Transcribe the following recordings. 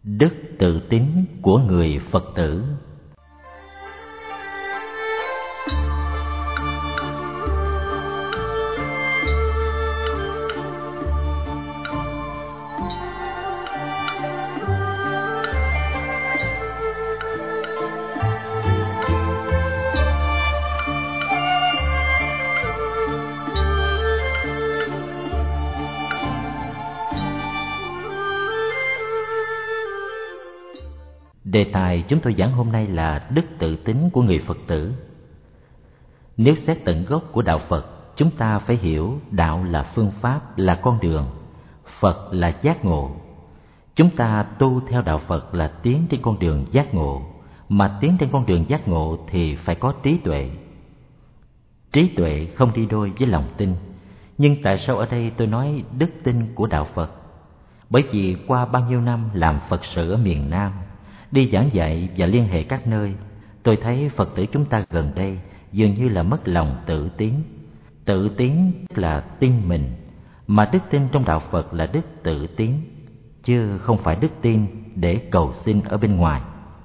Đức tự tín của người Phật tử. Đề tài chúng tôi giảng hôm nay là đức tự tín của người Phật tử. Nếu xét tận gốc của đạo Phật, chúng ta phải hiểu đạo là phương pháp, là con đường, Phật là giác ngộ. Chúng ta tu theo đạo Phật là tiến trên con đường giác ngộ, mà tiến trên con đường giác ngộ thì phải có trí tuệ. Trí tuệ không đi đôi với lòng tin. Nhưng tại sao ở đây tôi nói đức tin của đạo Phật? Bởi vì qua bao nhiêu năm làm Phật sự ở miền Nam, đi giảng dạy và liên hệ các nơi, tôi thấy Phật tử chúng ta gần đây dường như là mất lòng tự tín. Tự tín là tin mình, mà đức tin trong đạo Phật là đức tự tín, chứ không phải đức tin để cầu xin ở bên ngoài.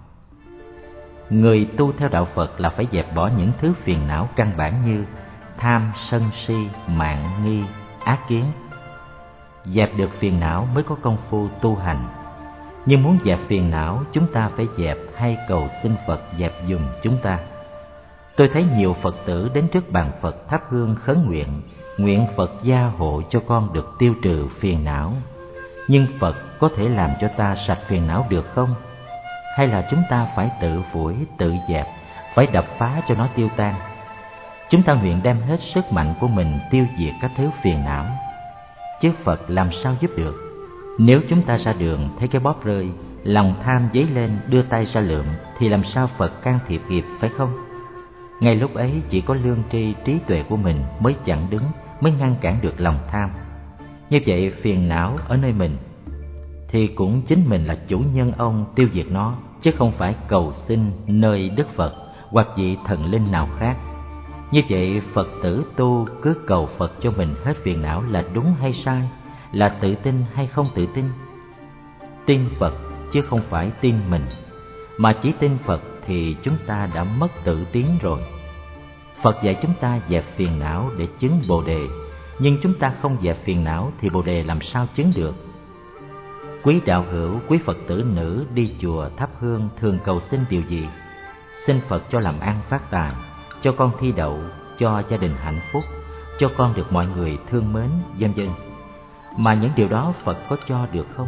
Người tu theo đạo Phật là phải dẹp bỏ những thứ phiền não căn bản như tham, sân si, mạn, nghi, ác kiến. Dẹp được phiền não mới có công phu tu hành. Nhưng muốn dẹp phiền não, chúng ta phải dẹp hay cầu xin Phật dẹp giùm chúng ta. Tôi thấy nhiều Phật tử đến trước bàn Phật thắp hương khấn nguyện, nguyện Phật gia hộ cho con được tiêu trừ phiền não. Nhưng Phật có thể làm cho ta sạch phiền não được không? Hay là chúng ta phải tự phủi, tự dẹp, phải đập phá cho nó tiêu tan? Chúng ta nguyện đem hết sức mạnh của mình tiêu diệt các thứ phiền não, chứ Phật làm sao giúp được? Nếu chúng ta ra đường thấy cái bóp rơi, lòng tham dấy lên đưa tay ra lượm, thì làm sao Phật can thiệp kịp, phải không? Ngay lúc ấy chỉ có lương tri trí tuệ của mình mới chặn đứng, mới ngăn cản được lòng tham. Như vậy phiền não ở nơi mình thì cũng chính mình là chủ nhân ông tiêu diệt nó, chứ không phải cầu xin nơi Đức Phật hoặc vị thần linh nào khác. Như vậy Phật tử tu cứ cầu Phật cho mình hết phiền não là đúng hay sai? Là tự tin hay không tự tin? Tin Phật chứ không phải tin mình. Mà chỉ tin Phật thì chúng ta đã mất tự tín rồi. Phật dạy chúng ta dẹp phiền não để chứng Bồ Đề, nhưng chúng ta không dẹp phiền não thì Bồ Đề làm sao chứng được? Quý đạo hữu, quý Phật tử nữ đi chùa thắp hương thường cầu xin điều gì? Xin Phật cho làm ăn phát tài, cho con thi đậu, cho gia đình hạnh phúc, cho con được mọi người thương mến, vân vân. Mà những điều đó Phật có cho được không?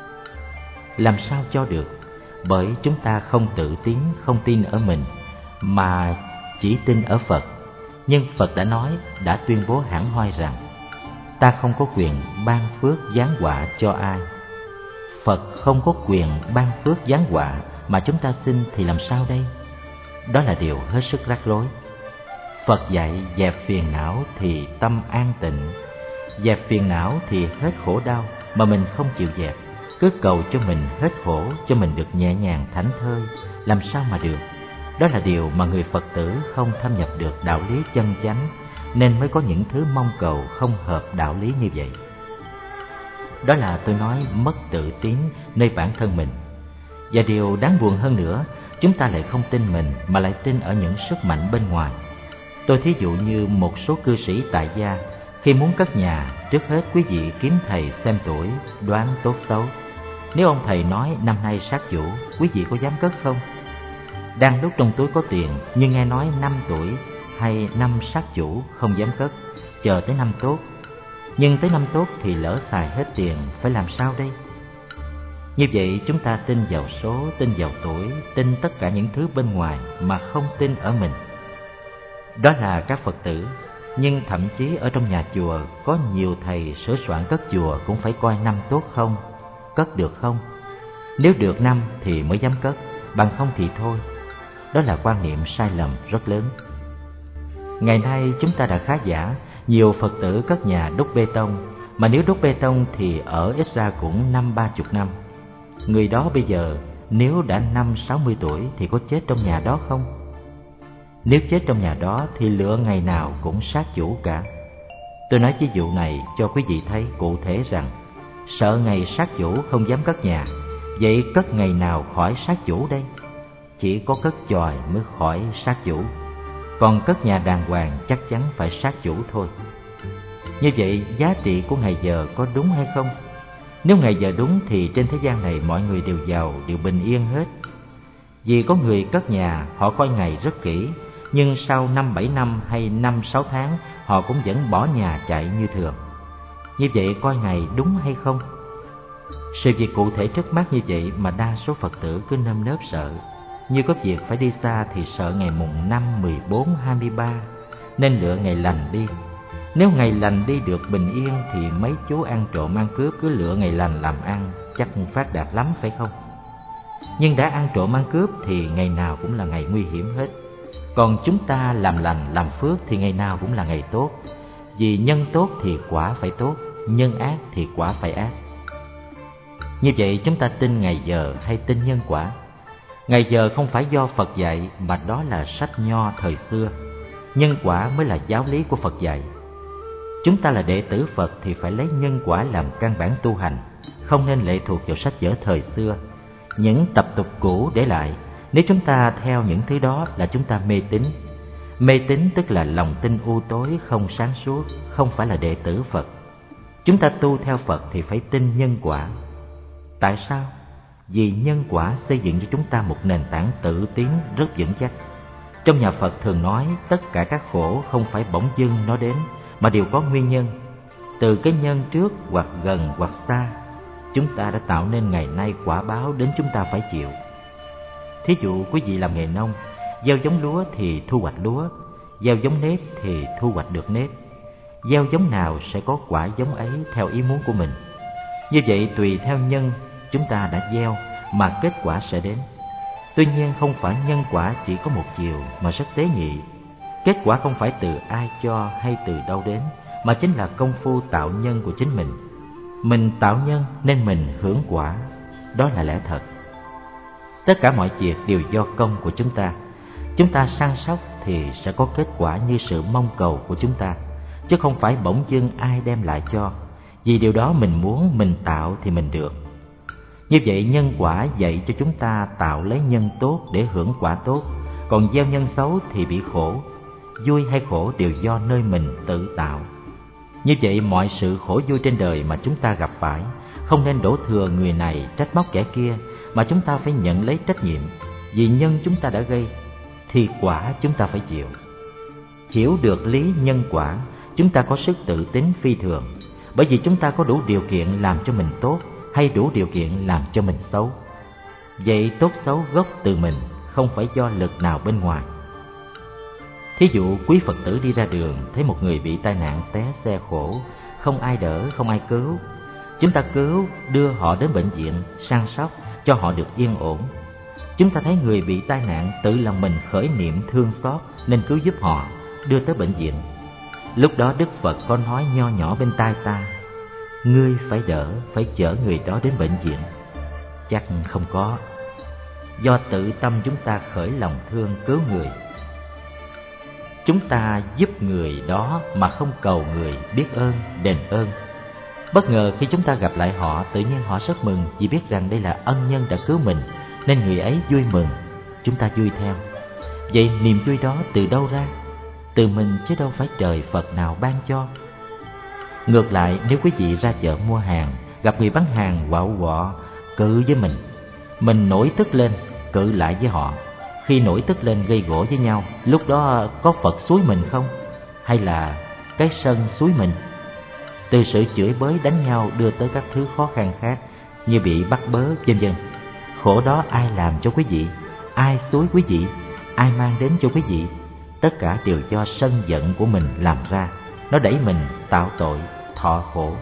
Làm sao cho được? Bởi chúng ta không tự tín, không tin ở mình, mà chỉ tin ở Phật. Nhưng Phật đã nói, đã tuyên bố hẳn hoi rằng ta không có quyền ban phước giáng họa cho ai. Phật không có quyền ban phước giáng họa, mà chúng ta xin thì làm sao đây? Đó là điều hết sức rắc rối. Phật dạy dẹp phiền não thì tâm an tịnh, dẹp phiền não thì hết khổ đau, mà mình không chịu dẹp, cứ cầu cho mình hết khổ, cho mình được nhẹ nhàng thảnh thơi, làm sao mà được? Đó là điều mà người Phật tử không thâm nhập được đạo lý chân chánh, nên mới có những thứ mong cầu không hợp đạo lý như vậy. Đó là tôi nói mất tự tín nơi bản thân mình. Và điều đáng buồn hơn nữa, chúng ta lại không tin mình mà lại tin ở những sức mạnh bên ngoài. Tôi thí dụ như một số cư sĩ tại gia, khi muốn cất nhà, trước hết quý vị kiếm thầy xem tuổi, đoán tốt xấu. Nếu ông thầy nói năm nay sát chủ, quý vị có dám cất không? Đang lúc trong túi có tiền, nhưng nghe nói 5 tuổi hay năm sát chủ không dám cất, chờ tới năm tốt. Nhưng tới năm tốt thì lỡ xài hết tiền, phải làm sao đây? Như vậy chúng ta tin vào số, tin vào tuổi, tin tất cả những thứ bên ngoài mà không tin ở mình. Đó là các Phật tử. Nhưng thậm chí ở trong nhà chùa có nhiều thầy sửa soạn cất chùa cũng phải coi năm tốt không, cất được không. Nếu được năm thì mới dám cất, bằng không thì thôi. Đó là quan niệm sai lầm rất lớn. Ngày nay chúng ta đã khá giả, nhiều Phật tử cất nhà đúc bê tông, mà nếu đúc bê tông thì ở ít ra cũng 50-30 năm. Người đó bây giờ nếu đã 50-60 tuổi thì có chết trong nhà đó không? Nếu chết trong nhà đó thì lựa ngày nào cũng sát chủ cả. Tôi nói ví dụ này cho quý vị thấy cụ thể rằng sợ ngày sát chủ không dám cất nhà, Vậy cất ngày nào khỏi sát chủ đây? Chỉ có cất chòi mới khỏi sát chủ, còn cất nhà đàng hoàng chắc chắn phải sát chủ thôi. Như vậy giá trị của ngày giờ có đúng hay không? Nếu ngày giờ đúng thì trên thế gian này mọi người đều giàu, đều bình yên hết. Vì có người cất nhà, họ coi ngày rất kỹ, nhưng sau 5-7 năm hay 5-6 tháng họ cũng vẫn bỏ nhà chạy như thường. Như vậy coi ngày đúng hay không? Sự việc cụ thể trước mắt như vậy mà đa số Phật tử cứ nơm nớp sợ. Như có việc phải đi xa thì sợ ngày mùng 5, 14, 23, nên lựa ngày lành đi. Nếu ngày lành đi được bình yên thì mấy chú ăn trộm ăn cướp cứ lựa ngày lành làm ăn, chắc phát đạt lắm phải không? Nhưng đã ăn trộm ăn cướp thì ngày nào cũng là ngày nguy hiểm hết. Còn chúng ta làm lành làm phước thì ngày nào cũng là ngày tốt. Vì nhân tốt thì quả phải tốt, nhân ác thì quả phải ác. Như vậy chúng ta tin ngày giờ hay tin nhân quả? Ngày giờ không phải do Phật dạy mà đó là sách nho thời xưa. Nhân quả mới là giáo lý của Phật dạy. Chúng ta là đệ tử Phật thì phải lấy nhân quả làm căn bản tu hành, không nên lệ thuộc vào sách vở thời xưa, những tập tục cũ để lại. Nếu chúng ta theo những thứ đó là chúng ta mê tín. Mê tín tức là lòng tin u tối, không sáng suốt, không phải là đệ tử Phật. Chúng ta tu theo Phật thì phải tin nhân quả. Tại sao? Vì nhân quả xây dựng cho chúng ta một nền tảng tự tiến rất vững chắc. Trong nhà Phật thường nói tất cả các khổ không phải bỗng dưng nó đến, mà đều có nguyên nhân. Từ cái nhân trước hoặc gần hoặc xa, chúng ta đã tạo nên ngày nay quả báo đến chúng ta phải chịu. Thí dụ quý vị làm nghề nông, gieo giống lúa thì thu hoạch lúa, gieo giống nếp thì thu hoạch được nếp. Gieo giống nào sẽ có quả giống ấy theo ý muốn của mình. Như vậy tùy theo nhân chúng ta đã gieo mà kết quả sẽ đến. Tuy nhiên không phải nhân quả chỉ có một chiều mà rất tế nhị. Kết quả không phải từ ai cho hay từ đâu đến, mà chính là công phu tạo nhân của chính mình. Mình tạo nhân nên mình hưởng quả, đó là lẽ thật. Tất cả mọi việc đều do công của chúng ta. Chúng ta săn sóc thì sẽ có kết quả như sự mong cầu của chúng ta, chứ không phải bỗng dưng ai đem lại cho. Vì điều đó mình muốn, mình tạo thì mình được. Như vậy nhân quả dạy cho chúng ta tạo lấy nhân tốt để hưởng quả tốt, còn gieo nhân xấu thì bị khổ. Vui hay khổ đều do nơi mình tự tạo. Như vậy mọi sự khổ vui trên đời mà chúng ta gặp phải, không nên đổ thừa người này trách móc kẻ kia, mà chúng ta phải nhận lấy trách nhiệm. Vì nhân chúng ta đã gây thì quả chúng ta phải chịu. Hiểu được lý nhân quả, chúng ta có sức tự tín phi thường, bởi vì chúng ta có đủ điều kiện làm cho mình tốt hay đủ điều kiện làm cho mình xấu. Vậy tốt xấu gốc từ mình, không phải do lực nào bên ngoài. Thí dụ quý Phật tử đi ra đường thấy một người bị tai nạn té xe khổ, không ai đỡ, không ai cứu. Chúng ta cứu, đưa họ đến bệnh viện, săn sóc cho họ được yên ổn. Chúng ta thấy người bị tai nạn tự lòng mình khởi niệm thương xót nên cứu giúp họ, đưa tới bệnh viện. Lúc đó Đức Phật có nói nho nhỏ bên tai ta: ngươi phải đỡ, phải chở người đó đến bệnh viện. Chắc không có. Do tự tâm chúng ta khởi lòng thương cứu người. Chúng ta giúp người đó mà không cầu người biết ơn, đền ơn. Bất ngờ khi chúng ta gặp lại họ, tự nhiên họ rất mừng vì biết rằng đây là ân nhân đã cứu mình, nên người ấy vui mừng, chúng ta vui theo. Vậy niềm vui đó từ đâu ra? Từ mình chứ đâu phải trời Phật nào ban cho. Ngược lại, nếu quý vị ra chợ mua hàng, gặp người bán hàng quạo quọ, cự với mình nổi tức lên, cự lại với họ. Khi nổi tức lên gây gổ với nhau, lúc đó có Phật xúi mình không? Hay là cái sân xúi mình? Từ sự chửi bới đánh nhau đưa tới các thứ khó khăn khác như bị bắt bớ vân vân. Khổ đó ai làm cho quý vị? Ai xúi quý vị? Ai mang đến cho quý vị? Tất cả đều do sân giận của mình làm ra. Nó đẩy mình tạo tội, thọ khổ.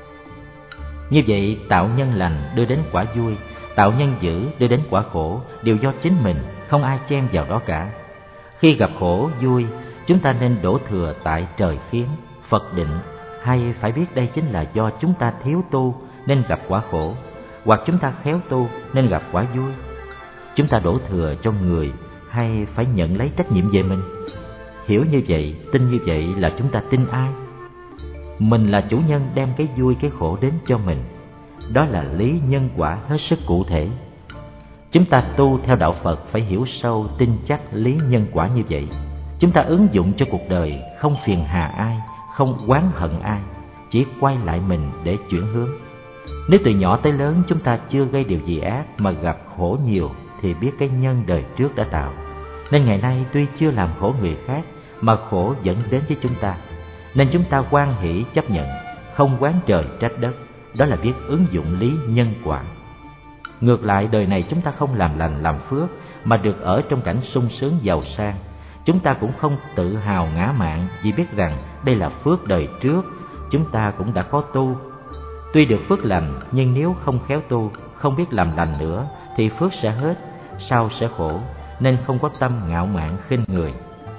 Như vậy tạo nhân lành đưa đến quả vui, tạo nhân dữ đưa đến quả khổ, đều do chính mình, không ai chen vào đó cả. Khi gặp khổ vui, chúng ta nên đổ thừa tại trời khiến, Phật định, hay phải biết đây chính là do chúng ta thiếu tu nên gặp quả khổ, hoặc chúng ta khéo tu nên gặp quả vui. Chúng ta đổ thừa cho người hay phải nhận lấy trách nhiệm về mình? Hiểu như vậy, tin như vậy là chúng ta tin ai? Mình là chủ nhân đem cái vui cái khổ đến cho mình. đó là lý nhân quả hết sức cụ thể. Chúng ta tu theo đạo Phật phải hiểu sâu tin chắc lý nhân quả như vậy. Chúng ta ứng dụng cho cuộc đời, không phiền hà ai, không oán hận ai, chỉ quay lại mình để chuyển hướng. Nếu từ nhỏ tới lớn chúng ta chưa gây điều gì ác mà gặp khổ nhiều thì biết cái nhân đời trước đã tạo. Nên ngày nay tuy chưa làm khổ người khác mà khổ dẫn đến với chúng ta, nên chúng ta hoan hỷ chấp nhận, không oán trời trách đất. Đó là biết ứng dụng lý nhân quả. Ngược lại, đời này chúng ta không làm lành làm phước mà được ở trong cảnh sung sướng giàu sang, chúng ta cũng không tự hào ngã mạn vì biết rằng đây là phước đời trước chúng ta cũng đã có tu. Tuy được phước lành nhưng nếu không khéo tu, không biết làm lành nữa thì phước sẽ hết, sau sẽ khổ, nên không có tâm ngạo mạn khinh người.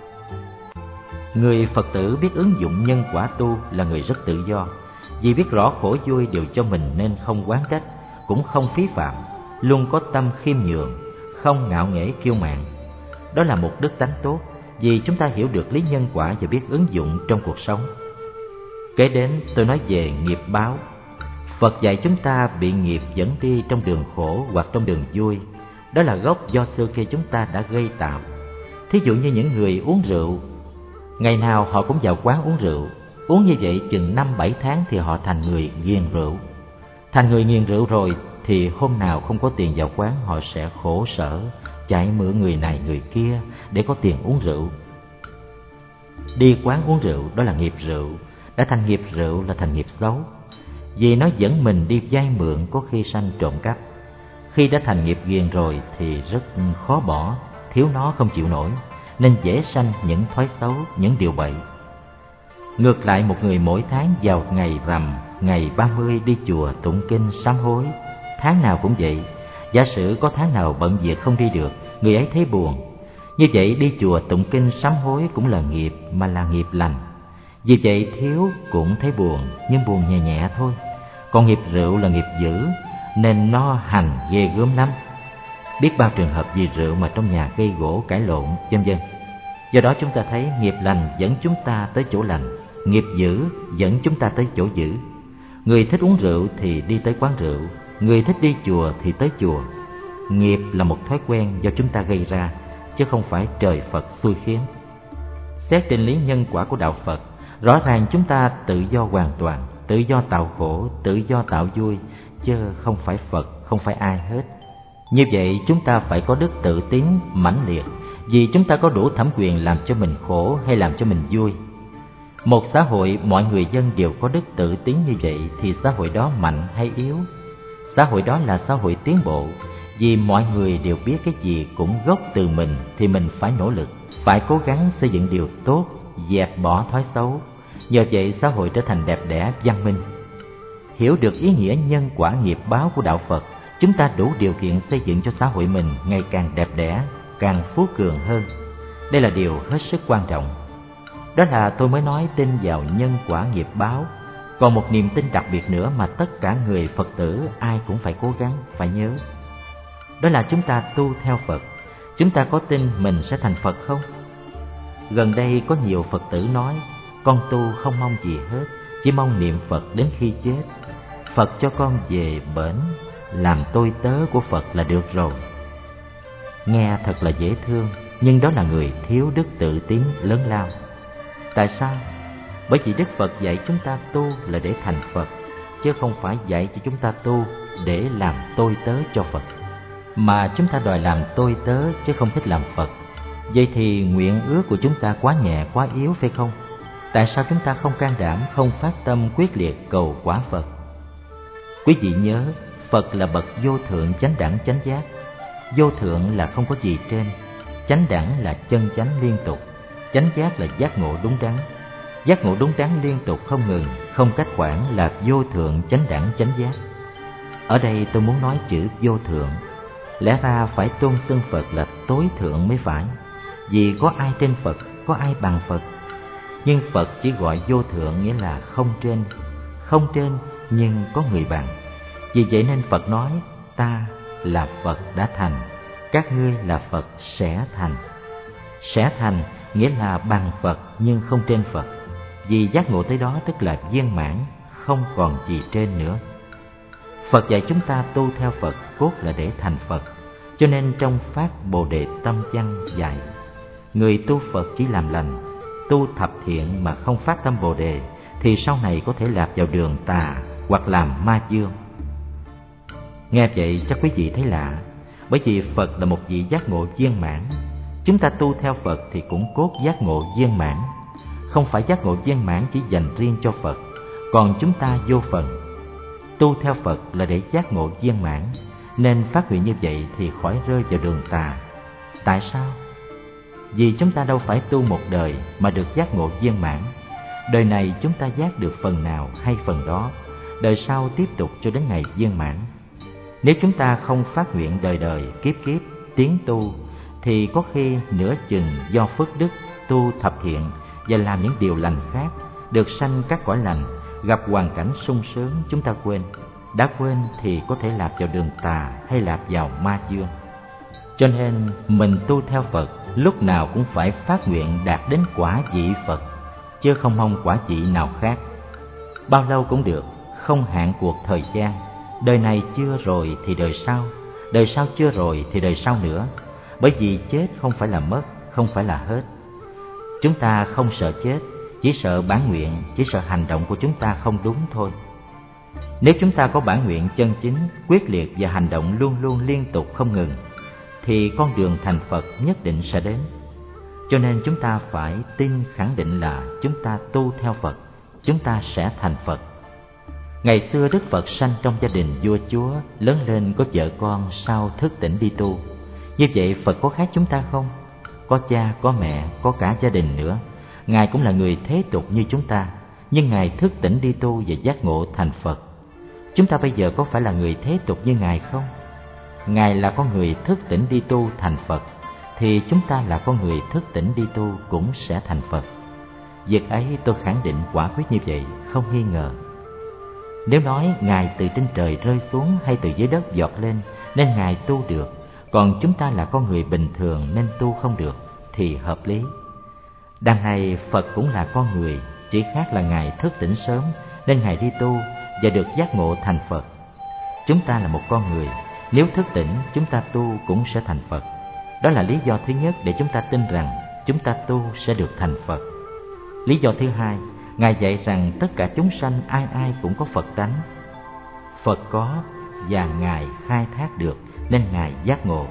Người Phật tử biết ứng dụng nhân quả tu là người rất tự do, vì biết rõ khổ vui đều cho mình nên không oán trách, cũng không phí phạm, luôn có tâm khiêm nhường, không ngạo nghễ kiêu mạn. Đó là một đức tánh tốt, vì chúng ta hiểu được lý nhân quả và biết ứng dụng trong cuộc sống. Kế đến tôi nói về nghiệp báo. Phật dạy chúng ta bị nghiệp dẫn đi trong đường khổ hoặc trong đường vui. Đó là gốc do xưa kia chúng ta đã gây tạo. Thí dụ như những người uống rượu, ngày nào họ cũng vào quán uống rượu. Uống như vậy chừng 5-7 tháng thì họ thành người nghiền rượu. Thành người nghiền rượu rồi thì hôm nào không có tiền vào quán họ sẽ khổ sở, chạy mượn người này người kia để có tiền uống rượu. Đi quán uống rượu đó là nghiệp rượu. Đã thành nghiệp rượu là thành nghiệp xấu, vì nó dẫn mình đi vay mượn, có khi sanh trộm cắp. Khi đã thành nghiệp ghiền rồi thì rất khó bỏ, thiếu nó không chịu nổi, nên dễ sanh những thói xấu, những điều bậy. Ngược lại, một người mỗi tháng vào ngày rằm, ngày 30 đi chùa tụng kinh sám hối, tháng nào cũng vậy. Giả sử có tháng nào bận việc không đi được, người ấy thấy buồn. Như vậy đi chùa tụng kinh sám hối cũng là nghiệp, mà là nghiệp lành. Vì vậy thiếu cũng thấy buồn, nhưng buồn nhẹ nhẹ thôi. Còn nghiệp rượu là nghiệp dữ, nên nó hành ghê gớm lắm. Biết bao trường hợp vì rượu mà trong nhà gây gỗ cãi lộn, vân vân. Do đó chúng ta thấy nghiệp lành dẫn chúng ta tới chỗ lành, nghiệp dữ dẫn chúng ta tới chỗ dữ. Người thích uống rượu thì đi tới quán rượu, người thích đi chùa thì tới chùa. Nghiệp là một thói quen do chúng ta gây ra, chứ không phải trời Phật xui khiến. Xét trên lý nhân quả của đạo Phật, rõ ràng chúng ta tự do hoàn toàn, tự do tạo khổ, tự do tạo vui, chứ không phải Phật, không phải ai hết. Như vậy chúng ta phải có đức tự tín mãnh liệt, vì chúng ta có đủ thẩm quyền làm cho mình khổ hay làm cho mình vui. Một xã hội mọi người dân đều có đức tự tín như vậy thì xã hội đó mạnh hay yếu? Xã hội đó là xã hội tiến bộ, vì mọi người đều biết cái gì cũng gốc từ mình thì mình phải nỗ lực, phải cố gắng xây dựng điều tốt, dẹp bỏ thói xấu. Nhờ vậy xã hội trở thành đẹp đẽ, văn minh. Hiểu được ý nghĩa nhân quả nghiệp báo của đạo Phật, chúng ta đủ điều kiện xây dựng cho xã hội mình ngày càng đẹp đẽ, càng phú cường hơn. Đây là điều hết sức quan trọng. Đó là tôi mới nói tin vào nhân quả nghiệp báo. Còn một niềm tin đặc biệt nữa mà tất cả người Phật tử ai cũng phải cố gắng, phải nhớ. Đó là chúng ta tu theo Phật. Chúng ta có tin mình sẽ thành Phật không? Gần đây có nhiều Phật tử nói, con tu không mong gì hết, chỉ mong niệm Phật đến khi chết. Phật cho con về bển, làm tôi tớ của Phật là được rồi. Nghe thật là dễ thương, nhưng đó là người thiếu đức tự tín lớn lao. Tại sao? Bởi vì Đức Phật dạy chúng ta tu là để thành Phật, chứ không phải dạy cho chúng ta tu để làm tôi tớ cho Phật. Mà chúng ta đòi làm tôi tớ chứ không thích làm Phật. Vậy thì nguyện ước của chúng ta quá nhẹ, quá yếu phải không? Tại sao chúng ta không can đảm, không phát tâm quyết liệt cầu quả Phật? Quý vị nhớ, Phật là bậc vô thượng chánh đẳng chánh giác. Vô thượng là không có gì trên, chánh đẳng là chân chánh liên tục, chánh giác là giác ngộ đúng đắn. Giác ngộ đúng đắn liên tục không ngừng, không cách khoảng là vô thượng chánh đẳng chánh giác. Ở đây tôi muốn nói chữ vô thượng. Lẽ ra phải tôn xưng Phật là tối thượng mới phải, vì có ai trên Phật, có ai bằng Phật. Nhưng Phật chỉ gọi vô thượng nghĩa là không trên. Không trên nhưng có người bằng. Vì vậy nên Phật nói, ta là Phật đã thành, các ngươi là Phật sẽ thành. Sẽ thành nghĩa là bằng Phật nhưng không trên Phật. Vì giác ngộ tới đó tức là viên mãn, không còn gì trên nữa. Phật dạy chúng ta tu theo Phật cốt là để thành Phật. Cho nên trong Phát Bồ Đề Tâm Văn dạy, người tu Phật chỉ làm lành, tu thập thiện mà không phát tâm Bồ Đề thì sau này có thể lạc vào đường tà hoặc làm ma dương. Nghe vậy chắc quý vị thấy lạ, bởi vì Phật là một vị giác ngộ viên mãn. Chúng ta tu theo Phật thì cũng cốt giác ngộ viên mãn. Không phải giác ngộ viên mãn chỉ dành riêng cho Phật, còn chúng ta vô phần. Tu theo Phật là để giác ngộ viên mãn, nên phát nguyện như vậy thì khỏi rơi vào đường tà. Tại sao? Vì chúng ta đâu phải tu một đời mà được giác ngộ viên mãn. Đời này chúng ta giác được phần nào hay phần đó, đời sau tiếp tục cho đến ngày viên mãn. Nếu chúng ta không phát nguyện đời đời kiếp kiếp tiến tu thì có khi nửa chừng do phước đức tu thập thiện và làm những điều lành khác, được sanh các cõi lành, gặp hoàn cảnh sung sướng, chúng ta quên. Đã quên thì có thể lạc vào đường tà hay lạc vào ma dương. Cho nên mình tu theo Phật lúc nào cũng phải phát nguyện đạt đến quả vị Phật, chứ không mong quả vị nào khác. Bao lâu cũng được, không hạn cuộc thời gian. Đời này chưa rồi thì đời sau chưa rồi thì đời sau nữa. Bởi vì chết không phải là mất, không phải là hết. Chúng ta không sợ chết, chỉ sợ bản nguyện, chỉ sợ hành động của chúng ta không đúng thôi. Nếu chúng ta có bản nguyện chân chính, quyết liệt và hành động luôn luôn liên tục không ngừng, thì con đường thành Phật nhất định sẽ đến. Cho nên chúng ta phải tin khẳng định là chúng ta tu theo Phật, chúng ta sẽ thành Phật. Ngày xưa Đức Phật sanh trong gia đình vua chúa, lớn lên có vợ con, sau thức tỉnh đi tu. Như vậy Phật có khác chúng ta không? Có cha, có mẹ, có cả gia đình nữa. Ngài cũng là người thế tục như chúng ta, nhưng Ngài thức tỉnh đi tu và giác ngộ thành Phật. Chúng ta bây giờ có phải là người thế tục như Ngài không? Ngài là con người thức tỉnh đi tu thành Phật, thì chúng ta là con người thức tỉnh đi tu cũng sẽ thành Phật. Việc ấy tôi khẳng định quả quyết như vậy, không nghi ngờ. Nếu nói Ngài từ trên trời rơi xuống hay từ dưới đất giọt lên nên Ngài tu được, còn chúng ta là con người bình thường nên tu không được, thì hợp lý. Đằng này Phật cũng là con người, chỉ khác là Ngài thức tỉnh sớm nên Ngài đi tu và được giác ngộ thành Phật. Chúng ta là một con người, nếu thức tỉnh chúng ta tu cũng sẽ thành Phật. Đó là lý do thứ nhất để chúng ta tin rằng chúng ta tu sẽ được thành Phật. Lý do thứ hai, Ngài dạy rằng tất cả chúng sanh ai ai cũng có Phật tánh. Phật có và Ngài khai thác được nên Ngài giác ngộ.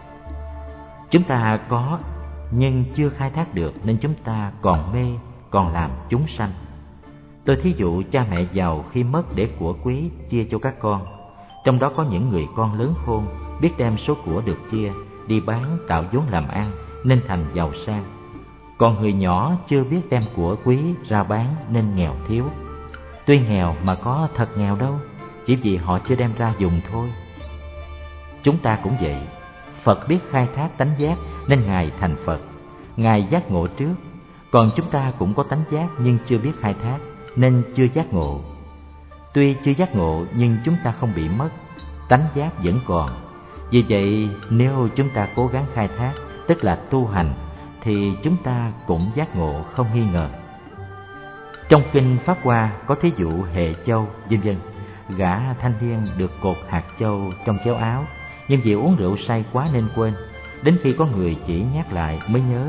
Chúng ta có nhưng chưa khai thác được nên chúng ta còn mê, còn làm chúng sanh. Tôi thí dụ cha mẹ giàu khi mất để của quý chia cho các con. Trong đó có những người con lớn khôn, biết đem số của được chia đi bán tạo vốn làm ăn nên thành giàu sang. Còn người nhỏ chưa biết đem của quý ra bán nên nghèo thiếu. Tuy nghèo mà có thật nghèo đâu, chỉ vì họ chưa đem ra dùng thôi. Chúng ta cũng vậy, Phật biết khai thác tánh giác nên Ngài thành Phật. Ngài giác ngộ trước, còn chúng ta cũng có tánh giác nhưng chưa biết khai thác nên chưa giác ngộ. Tuy chưa giác ngộ nhưng chúng ta không bị mất, tánh giác vẫn còn. Vì vậy nếu chúng ta cố gắng khai thác, tức là tu hành, thì chúng ta cũng giác ngộ không nghi ngờ. Trong kinh Pháp Hoa có thí dụ hệ châu vân vân. Gã thanh niên được cột hạt châu trong chéo áo, nhưng vì uống rượu say quá nên quên. Đến khi có người chỉ nhắc lại mới nhớ.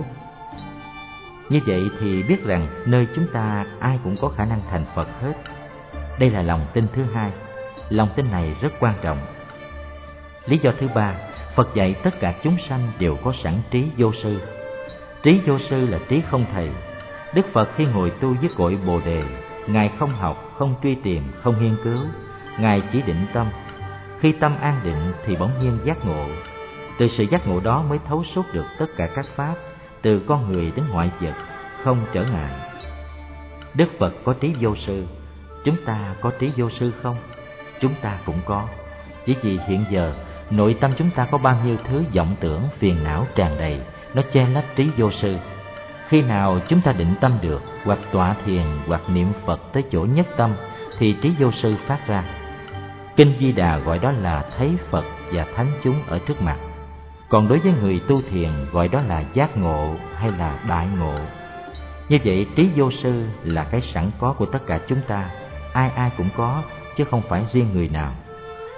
Như vậy thì biết rằng nơi chúng ta ai cũng có khả năng thành Phật hết. Đây là lòng tin thứ hai. Lòng tin này rất quan trọng. Lý do thứ ba, Phật dạy tất cả chúng sanh đều có sẵn trí vô sư. Trí vô sư là trí không thầy. Đức Phật khi ngồi tu với cội Bồ Đề, Ngài không học, không truy tìm, không nghiên cứu. Ngài chỉ định tâm. Khi tâm an định thì bỗng nhiên giác ngộ. Từ sự giác ngộ đó mới thấu suốt được tất cả các pháp, từ con người đến ngoại vật, không trở ngại. Đức Phật có trí vô sư. Chúng ta có trí vô sư không? Chúng ta cũng có. Chỉ vì hiện giờ nội tâm chúng ta có bao nhiêu thứ vọng tưởng, phiền não tràn đầy, nó che lấp trí vô sư. Khi nào chúng ta định tâm được, hoặc tọa thiền, hoặc niệm Phật tới chỗ nhất tâm, thì trí vô sư phát ra. Kinh Di Đà gọi đó là thấy Phật và thánh chúng ở trước mặt. Còn đối với người tu thiền gọi đó là giác ngộ hay là đại ngộ. Như vậy trí vô sư là cái sẵn có của tất cả chúng ta, ai ai cũng có, chứ không phải riêng người nào.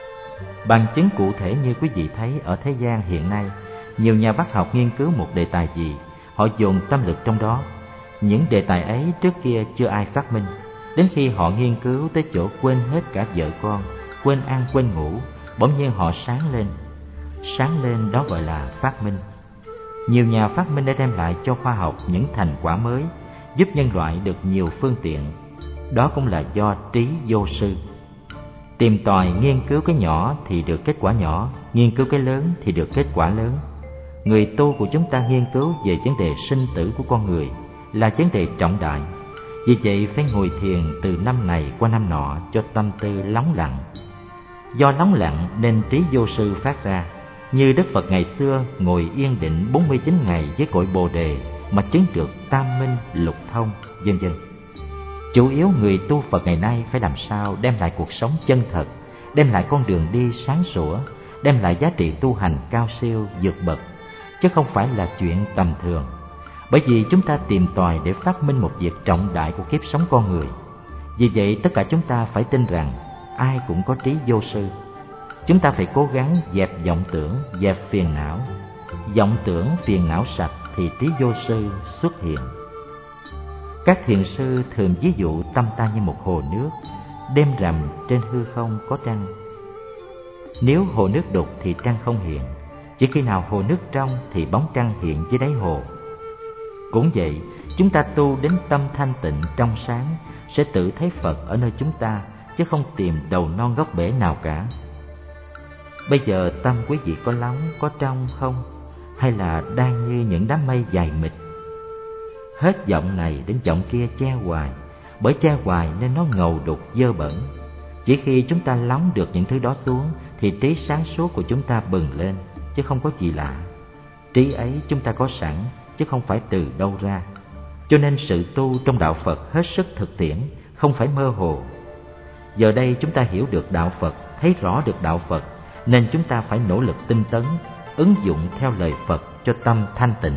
Bằng chứng cụ thể như quý vị thấy ở thế gian hiện nay, nhiều nhà bác học nghiên cứu một đề tài gì, họ dồn tâm lực trong đó. Những đề tài ấy trước kia chưa ai phát minh. Đến khi họ nghiên cứu tới chỗ quên hết cả vợ con, quên ăn quên ngủ, bỗng nhiên họ sáng lên. Sáng lên đó gọi là phát minh. Nhiều nhà phát minh đã đem lại cho khoa học những thành quả mới, giúp nhân loại được nhiều phương tiện. Đó cũng là do trí vô sư. Tìm tòi nghiên cứu cái nhỏ thì được kết quả nhỏ, nghiên cứu cái lớn thì được kết quả lớn. Người tu của chúng ta nghiên cứu về vấn đề sinh tử của con người là vấn đề trọng đại. Vì vậy phải ngồi thiền từ năm này qua năm nọ cho tâm tư lắng lặng. Do lắng lặng nên trí vô sư phát ra. Như Đức Phật ngày xưa ngồi yên định 49 ngày với cội Bồ Đề mà chứng được tam minh, lục thông, vân vân. Chủ yếu người tu Phật ngày nay phải làm sao đem lại cuộc sống chân thật, đem lại con đường đi sáng sủa, đem lại giá trị tu hành cao siêu vượt bậc, chứ không phải là chuyện tầm thường. Bởi vì chúng ta tìm tòi để phát minh một việc trọng đại của kiếp sống con người. Vì vậy tất cả chúng ta phải tin rằng ai cũng có trí vô sư. Chúng ta phải cố gắng dẹp vọng tưởng, dẹp phiền não. Vọng tưởng, phiền não sạch thì trí vô sư xuất hiện. Các thiền sư thường ví dụ tâm ta như một hồ nước, đêm rằm trên hư không có trăng. Nếu hồ nước đục thì trăng không hiện, chỉ khi nào hồ nước trong thì bóng trăng hiện dưới đáy hồ. Cũng vậy, chúng ta tu đến tâm thanh tịnh trong sáng sẽ tự thấy Phật ở nơi chúng ta, chứ không tìm đầu non gốc bể nào cả. Bây giờ tâm quý vị có lắng, có trong không? Hay là đang như những đám mây dày mịt? Hết giọng này đến giọng kia che hoài, bởi che hoài nên nó ngầu đục dơ bẩn. Chỉ khi chúng ta lắng được những thứ đó xuống thì trí sáng suốt của chúng ta bừng lên, chứ không có gì lạ. Trí ấy chúng ta có sẵn, chứ không phải từ đâu ra. Cho nên sự tu trong đạo Phật hết sức thực tiễn, không phải mơ hồ. Giờ đây chúng ta hiểu được đạo Phật, thấy rõ được đạo Phật, nên chúng ta phải nỗ lực tinh tấn, ứng dụng theo lời Phật cho tâm thanh tịnh.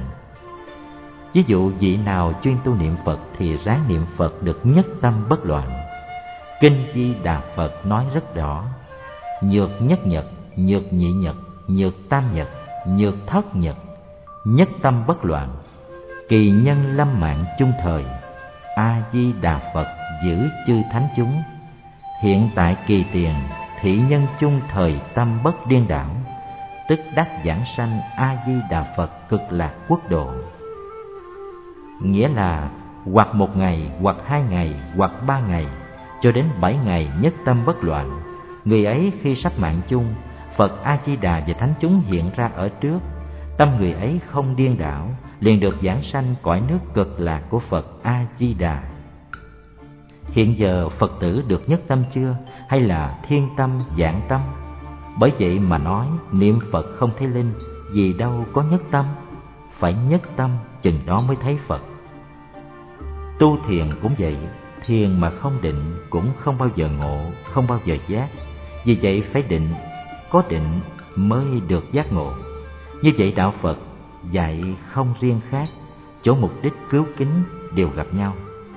Ví dụ vị nào chuyên tu niệm Phật thì ráng niệm Phật được nhất tâm bất loạn. Kinh Di Đà Phật nói rất rõ: nhược nhất nhật, nhược nhị nhật, nhược tam nhật, nhược thất nhật, nhất tâm bất loạn. Kỳ nhân lâm mạng chung thời, A Di Đà Phật giữ chư thánh chúng. Hiện tại kỳ tiền, thị nhân chung thời tâm bất điên đảo, tức đắc giảng sanh A Di Đà Phật cực lạc quốc độ. Nghĩa là hoặc 1 ngày, hoặc 2 ngày, hoặc 3 ngày, cho đến 7 ngày nhất tâm bất loạn. Người ấy khi sắp mạng chung, Phật A Di Đà và thánh chúng hiện ra ở trước. Tâm người ấy không điên đảo, liền được giảng sanh cõi nước cực lạc của Phật A Di Đà. Hiện giờ Phật tử được nhất tâm chưa, hay là thiên tâm, vạn tâm? Bởi vậy mà nói niệm Phật không thấy linh, vì đâu có nhất tâm. Phải nhất tâm chừng đó mới thấy Phật. Tu thiền cũng vậy, thiền mà không định cũng không bao giờ ngộ, không bao giờ giác. Vì vậy phải định, có định mới được giác ngộ. Như vậy đạo Phật dạy không riêng khác, chỗ mục đích cứu kính đều gặp nhau.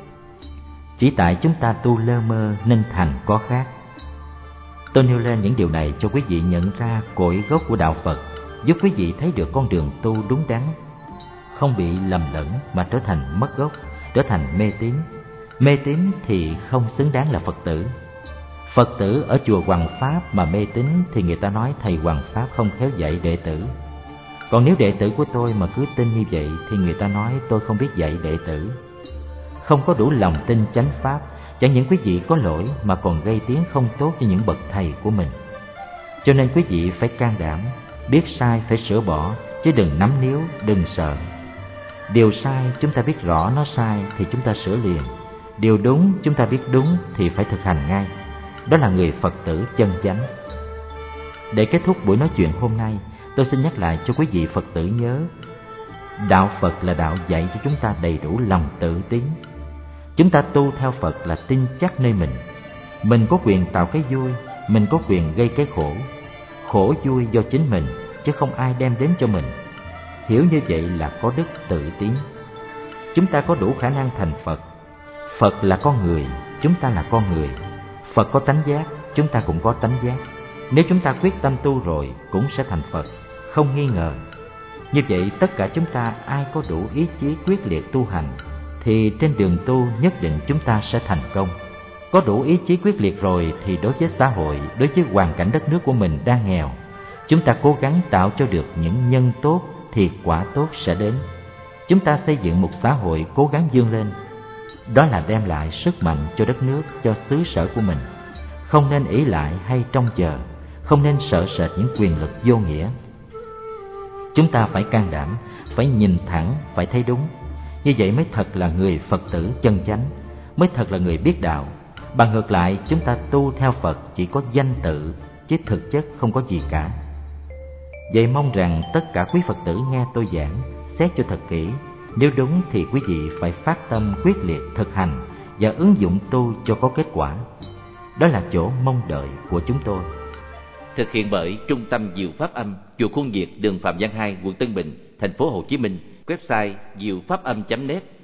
Chỉ tại chúng ta tu lơ mơ nên thành có khác. Tôi nêu lên những điều này cho quý vị nhận ra cội gốc của đạo Phật, giúp quý vị thấy được con đường tu đúng đắn, không bị lầm lẫn mà trở thành mất gốc, trở thành mê tín. Mê tín thì không xứng đáng là Phật tử. Phật tử ở chùa Hoằng Pháp mà mê tín thì người ta nói thầy Hoằng Pháp không khéo dạy đệ tử. Còn nếu đệ tử của tôi mà cứ tin như vậy thì người ta nói tôi không biết dạy đệ tử. Không có đủ lòng tin chánh pháp, chẳng những quý vị có lỗi mà còn gây tiếng không tốt cho những bậc thầy của mình. Cho nên quý vị phải can đảm, biết sai phải sửa bỏ, chứ đừng nắm níu, đừng sợ. Điều sai chúng ta biết rõ nó sai thì chúng ta sửa liền. Điều đúng chúng ta biết đúng thì phải thực hành ngay. Đó là người Phật tử chân chánh. Để kết thúc buổi nói chuyện hôm nay, tôi xin nhắc lại cho quý vị Phật tử nhớ, đạo Phật là đạo dạy cho chúng ta đầy đủ lòng tự tín. Chúng ta tu theo Phật là tin chắc nơi mình. Mình có quyền tạo cái vui, mình có quyền gây cái khổ. Khổ vui do chính mình, chứ không ai đem đến cho mình. Hiểu như vậy là có đức tự tín. Chúng ta có đủ khả năng thành Phật. Phật là con người, chúng ta là con người. Phật có tánh giác, chúng ta cũng có tánh giác. Nếu chúng ta quyết tâm tu rồi cũng sẽ thành Phật, không nghi ngờ. Như vậy tất cả chúng ta ai có đủ ý chí quyết liệt tu hành thì trên đường tu nhất định chúng ta sẽ thành công. Có đủ ý chí quyết liệt rồi thì đối với xã hội, đối với hoàn cảnh đất nước của mình đang nghèo, chúng ta cố gắng tạo cho được những nhân tốt thì quả tốt sẽ đến. Chúng ta xây dựng một xã hội cố gắng vươn lên, đó là đem lại sức mạnh cho đất nước, cho xứ sở của mình. Không nên ỷ lại hay trông chờ, không nên sợ sệt những quyền lực vô nghĩa. Chúng ta phải can đảm, phải nhìn thẳng, phải thấy đúng. Như vậy mới thật là người Phật tử chân chánh, mới thật là người biết đạo. Bằng ngược lại, chúng ta tu theo Phật chỉ có danh tự, chứ thực chất không có gì cả. Vậy mong rằng tất cả quý Phật tử nghe tôi giảng, xét cho thật kỹ. Nếu đúng thì quý vị phải phát tâm quyết liệt thực hành và ứng dụng tu cho có kết quả. Đó là chỗ mong đợi của chúng tôi. Thực hiện bởi Trung tâm Diệu Pháp Âm, chùa Khuôn Việt, đường Phạm Văn 2, quận Tân Bình, thành phố Hồ Chí Minh. Website diệu pháp âm.net.